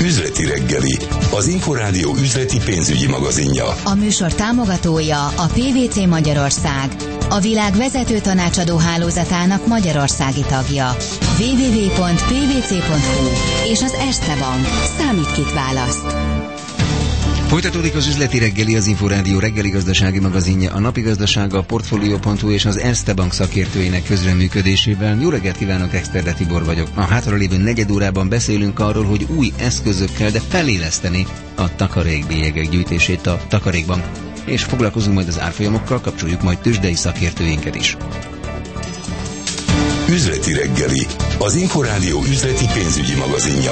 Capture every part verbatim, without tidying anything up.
Üzleti reggeli, az Inforádió üzleti pénzügyi magazinja. A műsor támogatója a pé vé cé Magyarország, a világ vezető tanácsadó hálózatának magyarországi tagja. double-u double-u double-u pont pé vé cé pont hú és az Erste Bank. Számít, kit választ. Folytatódik az üzleti reggeli, az Inforádió reggeli gazdasági magazinja, a napi gazdasága, a Portfolio pont hu és az Erste Bank szakértőinek közreműködésével. Jó reggelt kívánok, Exterde Tibor vagyok. A hátralévő negyed órában beszélünk arról, hogy új eszközökkel, de feléleszteni a takarékbélyegek gyűjtését a Takarékbank. És foglalkozunk majd az árfolyamokkal, kapcsoljuk majd tőzsdei szakértőinket is. Üzleti reggeli, az Inforádió üzleti pénzügyi magazinja.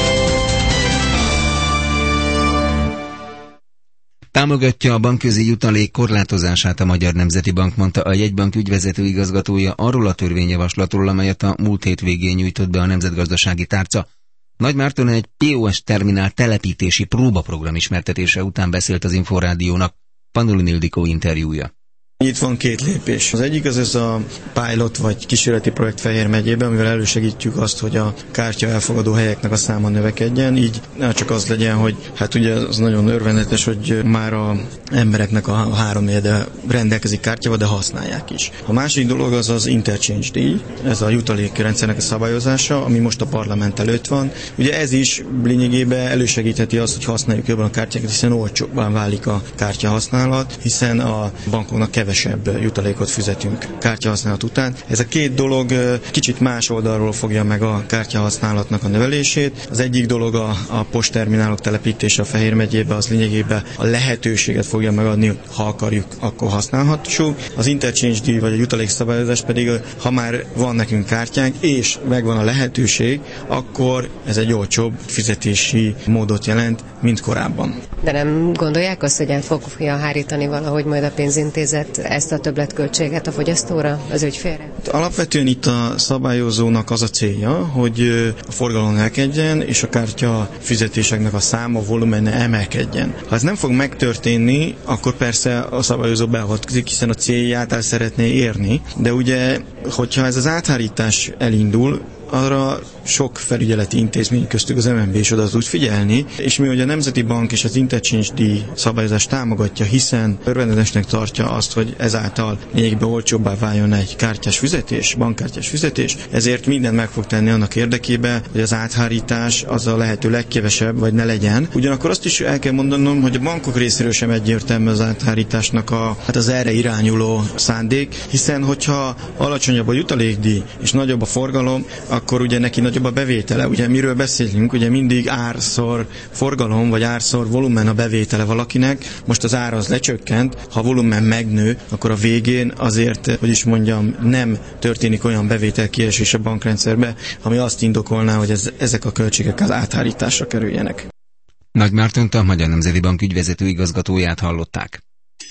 Támogatja a bankközi jutalék korlátozását a Magyar Nemzeti Bank, mondta a jegybank ügyvezető igazgatója arról a törvényjavaslatról, amelyet a múlt hét végén nyújtott be a Nemzetgazdasági Tárca. Nagy Márton egy pé o es terminál telepítési próbaprogram ismertetése után beszélt az Inforádiónak. Panulin Ildikó interjúja. Itt van két lépés. Az egyik az ez a pilot vagy kísérleti projekt Fejér megyében, amivel elősegítjük azt, hogy a kártya elfogadó helyeknek a száma növekedjen. Így ne csak az legyen, hogy hát ugye az nagyon örvendetes, hogy már a embereknek a háromnegyede rendelkezik kártyával, de használják is. A másik dolog az az interchange díj, ez a jutalékrendszernek a szabályozása, ami most a parlament előtt van. Ugye ez is lényegében elősegítheti azt, hogy használjuk jobban a kártyákat, hiszen olcsóbban válik a kártya használat, hiszen a bankoknak kevesebb jutalékot fizetünk kártyahasználat után. Ez a két dolog kicsit más oldalról fogja meg a kártyahasználatnak a növelését. Az egyik dolog a, a postterminálok telepítése a Fejér megyébe, az lényegében a lehetőséget fogja megadni, hogy ha akarjuk, akkor használhatjuk. Az interchange díj vagy a jutalékszabályozás pedig, ha már van nekünk kártyánk, és megvan a lehetőség, akkor ez egy olcsóbb fizetési módot jelent, mint korábban. De nem gondolják azt, hogy át fogja hárítani valahogy majd a pénzintézet ezt a többletköltséget a fogyasztóra, az ügyfélre? Alapvetően itt a szabályozónak az a célja, hogy a forgalom emelkedjen, és a kártya fizetéseknek a száma, volumene emelkedjen. Ha ez nem fog megtörténni, akkor persze a szabályozó beavatkozik, hiszen a célját el szeretné érni, de ugye, hogyha ez az áthárítás elindul, arra sok felügyeleti intézmény, köztük az em en bé is oda tud figyelni, és mi, hogy a Nemzeti Bank és az interchange díj szabályozást támogatja, hiszen örvendetesnek tartja azt, hogy ezáltal lényegében olcsóbbá váljon egy kártyás fizetés, bankkártyás fizetés, ezért mindent meg fog tenni annak érdekében, hogy az áthárítás az a lehető legkevesebb, vagy ne legyen. Ugyanakkor azt is el kell mondanom, hogy a bankok részéről sem egyértelmű az áthárításnak a, hát az erre irányuló szándék, hiszen hogyha alacsonyabb a jutalékdíj és nagyobb a forgalom, akkor ugye neki nagyobb a bevétele. Ugye miről beszélünk? Ugye mindig árszor forgalom, vagy árszor volumen a bevétele valakinek. Most az ár az lecsökkent, ha volumen megnő, akkor a végén azért, hogy is mondjam, nem történik olyan bevételkiesés a bankrendszerbe, ami azt indokolná, hogy ez, ezek a költségek az áthárításra kerüljenek. Nagy Mártont, a Magyar Nemzeti Bank ügyvezető igazgatóját hallották.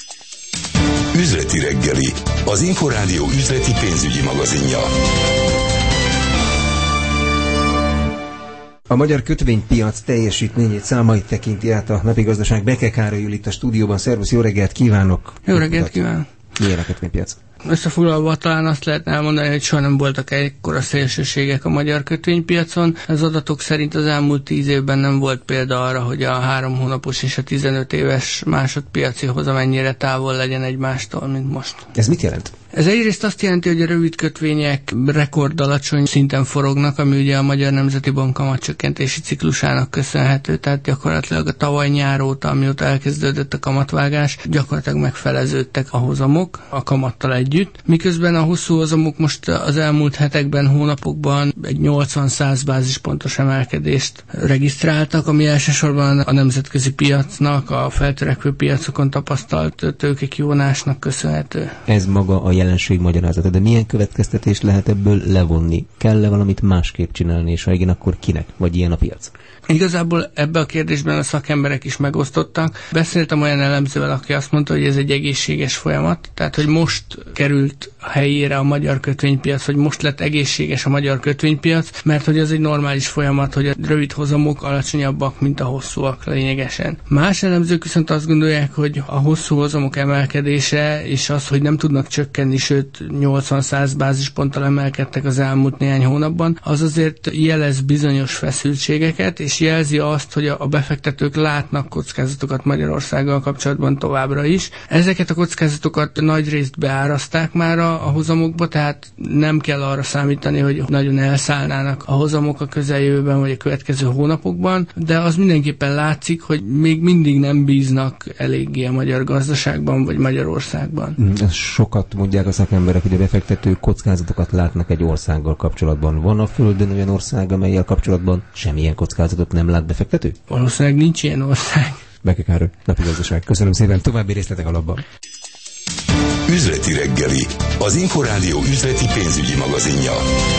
Üzleti reggeli, az Inforádió üzleti pénzügyi magazinja. A magyar kötvénypiac teljesítményét, számait tekinti át a napi gazdaság. Beke Károly ül itt a stúdióban. Szervusz, jó reggelt kívánok! Jó reggelt kívánok! Milyen a kötvénypiac? Összefoglalva talán azt lehetne elmondani, hogy soha nem voltak ekkora szélsőségek a magyar kötvénypiacon. Az adatok szerint az elmúlt tíz évben nem volt példa arra, hogy a három hónapos és a tizenöt éves másodpiaci hozam ennyire távol legyen egymástól, mint most. Ez mit jelent? Ez egyrészt azt jelenti, hogy a rövid kötvények rekord alacsony szinten forognak, ami ugye a Magyar Nemzeti Bank kamatcsökkentési ciklusának köszönhető, tehát gyakorlatilag a tavaly nyár óta, amióta elkezdődött a kamatvágás, gyakorlatilag megfeleződtek a hozamok a kamattal együtt, miközben a hosszú hozamok most az elmúlt hetekben, hónapokban egy nyolcvan-száz bázispontos emelkedést regisztráltak, ami elsősorban a nemzetközi piacnak, a feltörekvő piacokon tapasztalt tőkekivonásnak köszönhető. Ez maga a jelenség magyarázata, de milyen következtetést lehet ebből levonni? Kell-e valamit másképp csinálni, és ha igen, akkor kinek? Vagy ilyen a piac? Igazából ebbe a kérdésben a szakemberek is megosztottak. Beszéltem olyan elemzővel, aki azt mondta, hogy ez egy egészséges folyamat, tehát hogy most került a helyére a magyar kötvénypiac, hogy most lett egészséges a magyar kötvénypiac, mert hogy ez egy normális folyamat, hogy a rövid hozamok alacsonyabbak, mint a hosszúak lényegesen. Más elemzők viszont azt gondolják, hogy a hosszú hozamok emelkedése és az, hogy nem tudnak csökkenni csökkenni, sőt nyolcvan-száz bázisponttal emelkedtek az elmúlt néhány hónapban, az azért jelez bizonyos feszültségeket, és jelzi azt, hogy a befektetők látnak kockázatokat Magyarországgal kapcsolatban továbbra is. Ezeket a kockázatokat nagyrészt beáraszták már a, a hozamokba, tehát nem kell arra számítani, hogy nagyon elszállnának a hozamok a közeljövőben vagy a következő hónapokban, de az mindenképpen látszik, hogy még mindig nem bíznak eléggé a magyar gazdaságban vagy Magyarországban. Sokat mondják a szakemberek, hogy a befektetők kockázatokat látnak egy országgal kapcsolatban. Van a Földön olyan ország, amellyel kapcsolatban semmilyen kockázatot nem lát befektető? Valószínűleg nincs ilyen ország. Beke Károly, Napi Gazdaság. Köszönöm szépen, további részletek alapban. Üzleti reggeli, az Inforádió üzleti pénzügyi magazinja.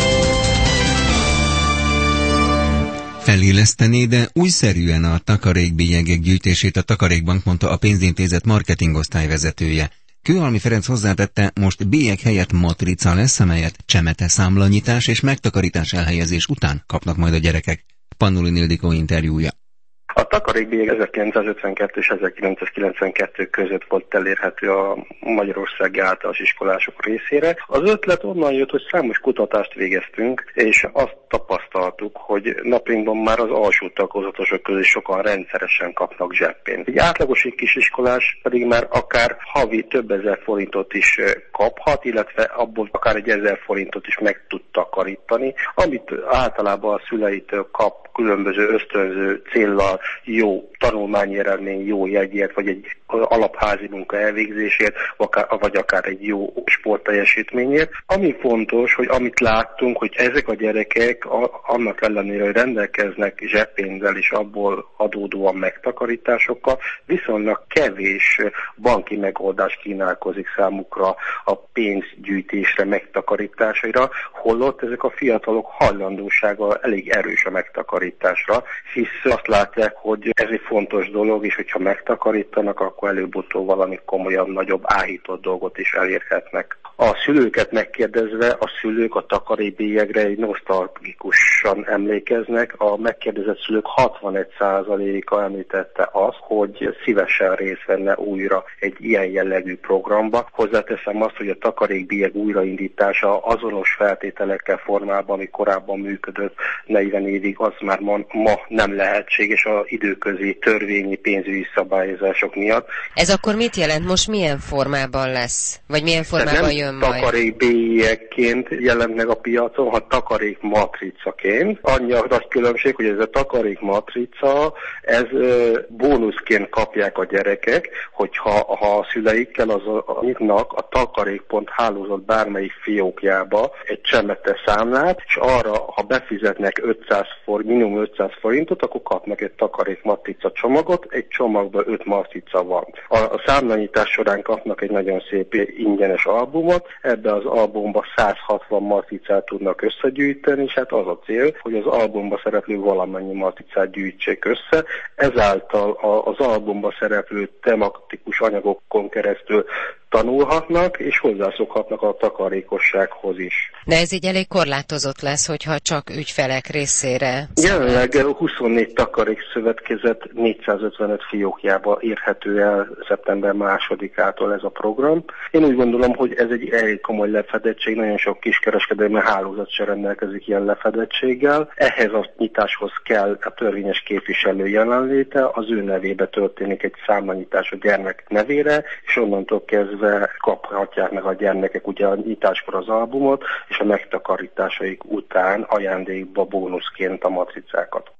Felélesztené, de újszerűen a takarékbélyegek gyűjtését a Takarékbank, mondta a pénzintézet marketingosztály vezetője. Kőhalmi Ferenc hozzátette, most bélyeg helyett matrica lesz, amelyet csemete számlanyítás és megtakarítás elhelyezés után kapnak majd a gyerekek. Pannulin Ildikó interjúja. A takarékbélyeg ezerkilencszázötvenkettő és ezerkilencszázkilencvenkettő között volt elérhető a magyarországi általános iskolások részére. Az ötlet onnan jött, hogy számos kutatást végeztünk, és azt tapasztaltuk, hogy napjainkban már az alsó tagozatosok közül sokan rendszeresen kapnak zseppénzt. Egy átlagos egy kisiskolás pedig már akár havi több ezer forintot is kaphat, illetve abból akár egy ezer forintot is meg tud takarítani, amit általában a szüleitől kap különböző ösztönző céllal, jó tanulmányi eredmény, jó jegyért, vagy egy alapházi munka elvégzésért, vagy akár egy jó sportteljesítményért. Ami fontos, hogy amit láttunk, hogy ezek a gyerekek annak ellenére, hogy rendelkeznek zseppénzzel és abból adódóan megtakarításokkal, viszonylag kevés banki megoldás kínálkozik számukra a pénzgyűjtésre, megtakarításaira, holott ezek a fiatalok hajlandósága elég erős a megtakarításra, hisz azt látják, hogy ez egy fontos dolog, és hogyha megtakarítanak, akkor előbb-utóbb valami komolyabb, nagyobb, áhított dolgot is elérhetnek. A szülőket megkérdezve, a szülők a takarékbélyegre egy nosztalgikusan emlékeznek. A megkérdezett szülők hatvanegy százaléka említette azt, hogy szívesen részt venne újra egy ilyen jellegű programba. Hozzáteszem azt, hogy a takarékbélyeg újraindítása azonos feltételekkel formában, ami korábban működött negyven évig, az már ma, ma nem lehetséges az időközi törvényi pénzügyi szabályozások miatt. Ez akkor mit jelent? Most milyen formában lesz? Vagy milyen formában jön majd? Takarékbélyegként jelent meg a piacon, ha takarékmatricaként. Annyi a nagy különbség, hogy ez a takarékmatrica, ez bónuszként kapják a gyerekek, hogyha ha a szüleikkel az a, nyitnak a takarék.hu hálózat bármelyik fiókjába egy csemete számlát, és arra, ha befizetnek ötszáz forint, minimum ötszáz forintot, akkor kapnak egy takarékmatrica csomagot, egy csomagban öt matrica van. A, a számlanyítás során kapnak egy nagyon szép ingyenes albumot, ebbe az albumba száz hatvan matricát tudnak összegyűjteni, és hát az a cél, hogy az albumba szereplő valamennyi matricát gyűjtsék össze, ezáltal az albumba szereplő tematikus anyagokon keresztül tanulhatnak, és hozzászokhatnak a takarékossághoz is. De ez így elég korlátozott lesz, hogyha csak ügyfelek részére. Jelenleg huszonnégy takarékszövetkezet négyszázötvenöt fiókjába érhető el szeptember másodikától ez a program. Én úgy gondolom, hogy ez egy elég komoly lefedettség, nagyon sok kiskereskedelmi hálózat sem rendelkezik ilyen lefedettséggel. Ehhez a nyitáshoz kell a törvényes képviselő jelenléte, az ő nevébe történik egy számlanyítás a gyermek nevére, és onnantól kezdve kaphatják meg a gyermekek ugye a nyitáskor az albumot, és a megtakarításaik után ajándékba bónuszként a matricákat.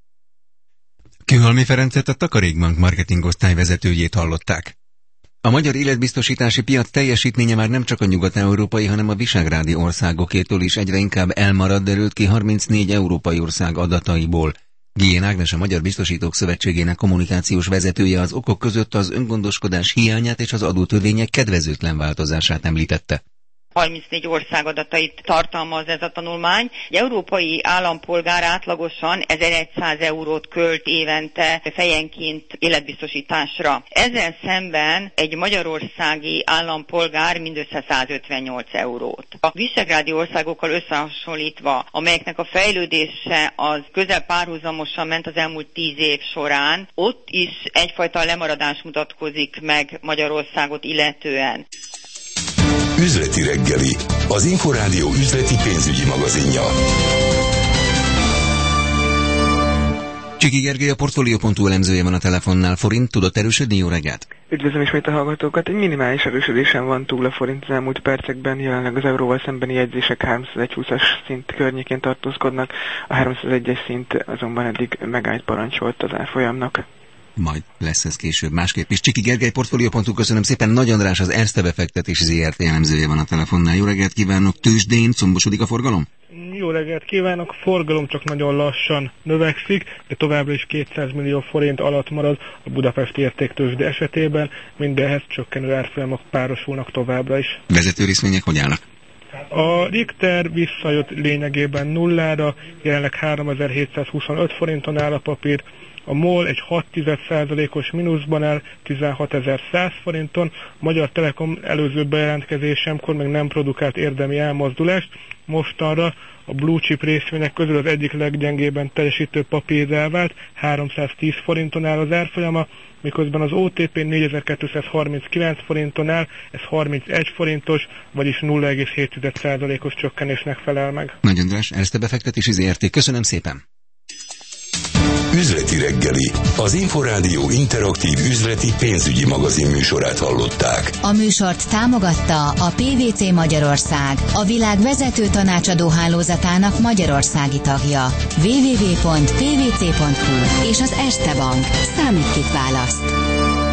Kőhalmi Ferencet, a Takarékbank marketingosztály vezetőjét hallották. A magyar életbiztosítási piac teljesítménye már nem csak a nyugat-európai, hanem a visegrádi országokétól is egyre inkább elmarad, derült ki harmincnégy európai ország adataiból. Guillén Ágnes, a Magyar Biztosítók Szövetségének kommunikációs vezetője az okok között az öngondoskodás hiányát és az adótörvények kedvezőtlen változását említette. harmincnégy ország adatait tartalmaz ez a tanulmány. Egy európai állampolgár átlagosan ezerszáz eurót költ évente fejenként életbiztosításra. Ezzel szemben egy magyarországi állampolgár mindössze százötvennyolc eurót. A visegrádi országokkal összehasonlítva, amelyeknek a fejlődése az közel párhuzamosan ment az elmúlt tíz év során, ott is egyfajta lemaradás mutatkozik meg Magyarországot illetően. Üzleti reggeli, az Inforádió üzleti pénzügyi magazinja. Csiki Gergely, a Portfolio pont hu elemzője van a telefonnál. Forint tudott erősödni? Jó reggelt! Üdvözlöm ismét a hallgatókat. Egy minimális erősödésen van túl a forint az elmúlt percekben. Jelenleg az euróval szembeni jegyzések háromszázegy-húszas szint környékén tartózkodnak. A háromszázegyes szint azonban eddig megállt parancsolt az árfolyamnak. Majd lesz ez később másképp is. Csiki Gergely, Portfolio pont hu, köszönöm szépen. Nagy András, az Erste befektetési zé er té elemzője van a telefonnál. Jó reggelt kívánok! Tőzsdén combosodik a forgalom? Jó reggelt kívánok! Forgalom csak nagyon lassan növekszik, de továbbra is kétszáz millió forint alatt marad a budapesti értéktőzsde esetében. Mindehhez csökkenő árfolyamok párosulnak továbbra is. Vezető részvények hogy állnak? A Richter visszajött lényegében nullára, jelenleg háromezer-hétszázhuszonöt forinton áll a papír. A MOL egy hat tized százalékos mínuszban áll tizenhatezer-száz forinton. A Magyar Telekom előző bejelentkezésemkor még nem produkált érdemi elmozdulást. Mostanra a blue chip részvények közül az egyik leggyengébben teljesítő papírrá vált, háromszáztíz forinton áll az árfolyama, miközben az o té pé négyezer-kétszázharminckilenc forinton áll, ez harmincegy forintos, vagyis nulla egész hét tized százalékos csökkenésnek felel meg. Nagy András, Erste befektetési zé er té, köszönöm szépen! Üzleti reggeli, az Inforádió interaktív üzleti pénzügyi magazin műsorát hallották. A műsort támogatta a pé vé cé Magyarország, a világ vezető tanácsadó hálózatának magyarországi tagja. double-u double-u double-u pont pé vé cé pont hu és az Erste Bank. Számít, kit választ.